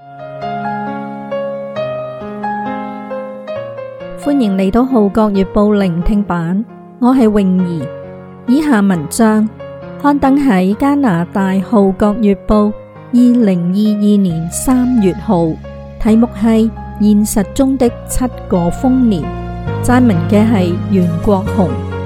歡迎嚟到《號角月報》聆聽版，我係泳兒。以下文章刊登喺加拿大《號角月報》2022年3月號，題目係現實中的7個豐年，撰文嘅係袁國雄。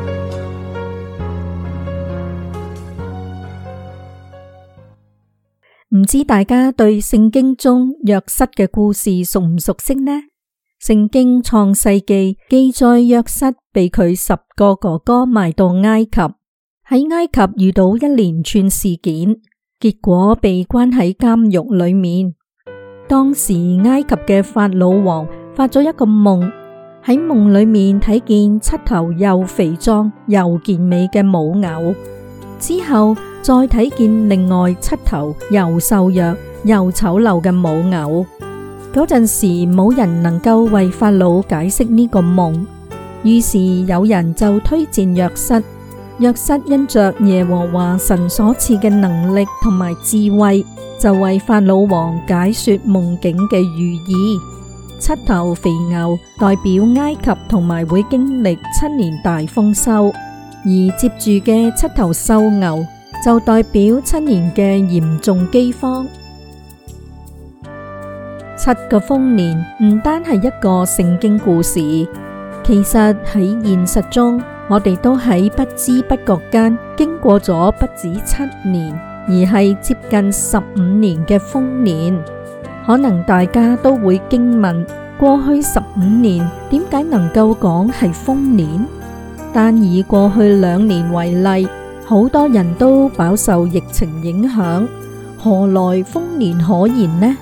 唔知大家對聖經中約瑟嘅故事熟唔熟悉呢？聖經創世記記載約瑟被佢10個哥哥賣到埃及，喺埃及遇到一連串事件，結果被關喺監獄裏面。當時埃及嘅法老王發咗一個夢，喺夢裏面睇見7頭又肥壯又健美嘅母牛，之後再睇見另外7頭又瘦弱又醜陋嘅母牛。嗰陣時冇人能夠為法老解釋呢個夢，於是有人就推薦約瑟。約瑟因着耶和華神所賜嘅能力同埋智慧，就為法老王解說夢境嘅寓意。7頭肥牛代表埃及同埋會經歷7年大豐收，而接住嘅7頭瘦牛就代表7年嘅嚴重饑荒。7個豐年唔單係一個聖經故事，其實喺現實中，我哋都喺不知不覺間經過咗不止7年，而係接近15年嘅豐年。可能大家都會驚問，過去15年點解能夠講係豐年？但以過去2年為例，好多人都飽受疫情影響，何來豐年可言呢？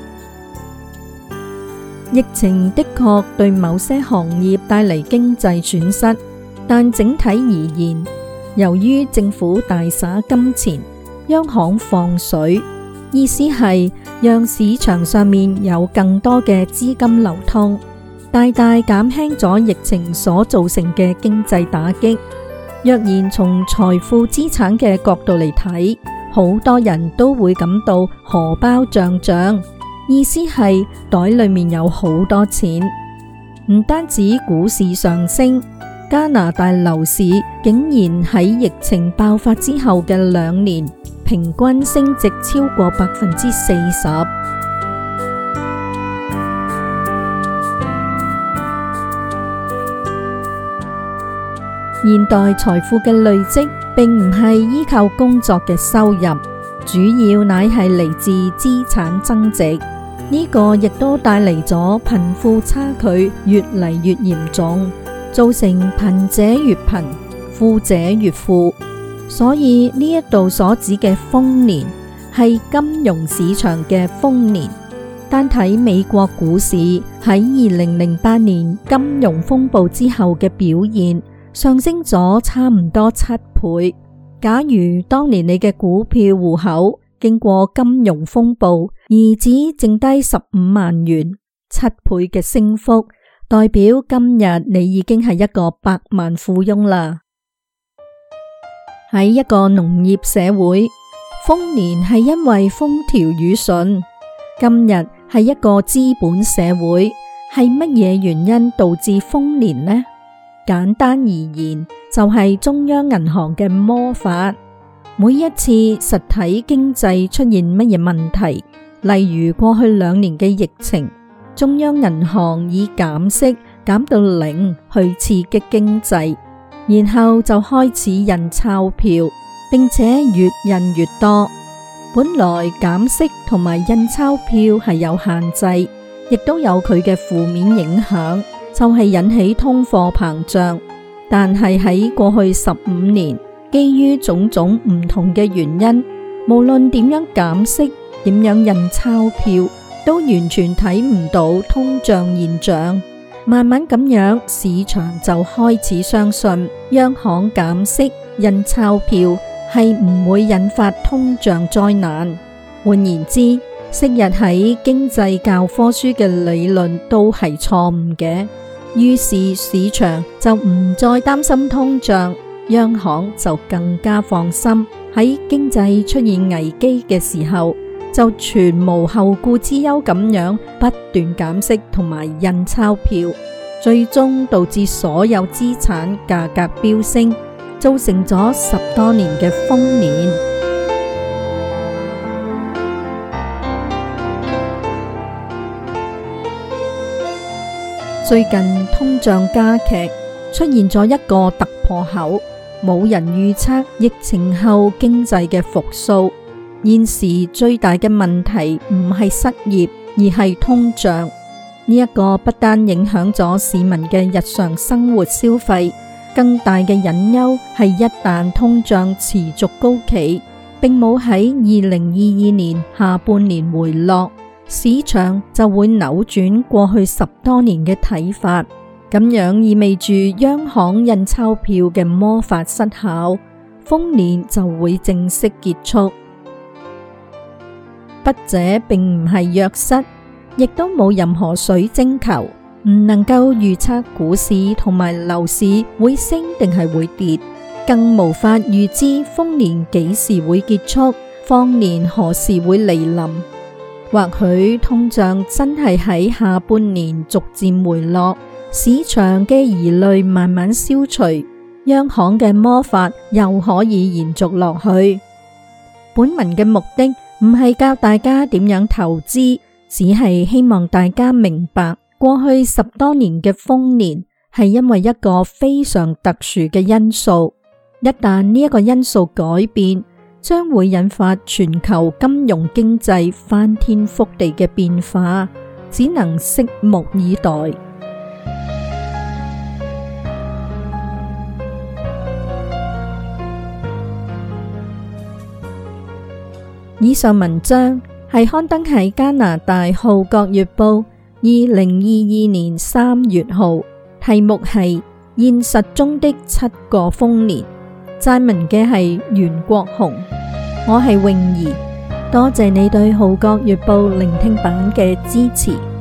疫情的確對某些行業帶嚟經濟損失，但整體而言，由於政府大灑金錢，央行放水，意思係讓市場上面有更多嘅資金流通，大大減輕咗疫情所造成嘅經濟打擊。若然從財富資產嘅角度嚟睇，好多人都會感到荷包脹脹，意思係袋裏面有好多錢。唔單止股市上升，加拿大樓市竟然喺疫情爆發之後嘅2年，平均升值超過40%。現代財富嘅累積並唔係依靠工作嘅收入，主要乃係嚟自資產增值。呢個亦都帶嚟咗貧富差距越嚟越嚴重，造成貧者越貧，富者越富。所以呢一度所指嘅豐年係金融市場嘅豐年。單睇美國股市喺2008年金融風暴之後嘅表現，上升咗差唔多7倍。假如當年你嘅股票戶口經過金融風暴而只剩低15萬元，7倍嘅升幅，代表今日你已經係一個百萬富翁啦。喺一個農業社會，豐年係因為風調雨順。今日係一個資本社會，係乜嘢原因導致豐年呢？簡單而言，就係中央銀行嘅魔法。每一次實體經濟出現乜嘢問題，例如過去2年嘅疫情，中央銀行以減息減到0去刺激經濟，然後就開始印鈔票，並且越印越多。本來減息同埋印鈔票係有限制，亦都有佢嘅負面影響，就係引起通貨膨脹。但係喺過去15年，基於種種唔同嘅原因，無論點樣減息，點樣印鈔票，都完全睇唔到通脹現象。慢慢咁樣，市場就開始相信央行減息印鈔票係唔會引發通脹災難。換言之，昔日喺經濟教科書嘅理論都係錯誤嘅。於是市場就唔再擔心通脹，央行就更加放心，喺經濟出現危機嘅時候， 就全無後顧之憂咁樣不斷減息同埋印鈔票，最終導致所有資產價格飆升，造成咗10多年嘅豐年。最近通脹加劇，出現咗一個突破口，冇人預測疫情後經濟嘅復甦。現時最大嘅問題唔係失業，而係通脹。呢一個不單影響咗市民嘅日常生活消費，更大嘅隱憂係一旦通脹持續高企，並冇喺2022年下半年回落，市場就會扭轉過去10多年嘅睇法，咁樣意味住央行印鈔票嘅魔法失效，豐年就會正式結束。筆者並唔係藥師，亦都冇任何水晶球，唔能夠預測股市同埋樓市會升定係會跌，更無法預知豐年幾時會結束，放年何時會來臨。或許通脹真係喺下半年逐漸回落，市場嘅疑慮慢慢消除，央行嘅魔法又可以延續落去。本文嘅目的唔係教大家點樣投資，只係希望大家明白，過去10多年嘅豐年係因為一個非常特殊嘅因素，一旦呢一個因素改變，將會引發全球金融經濟翻天覆地嘅變化，只能拭目以待。以上文章係刊登喺加拿大《號角月報》2022年3月號，題目係現實中的7個豐年，撰文嘅係袁國雄。我係泳兒，多謝你對《號角月報》聆聽版嘅支持。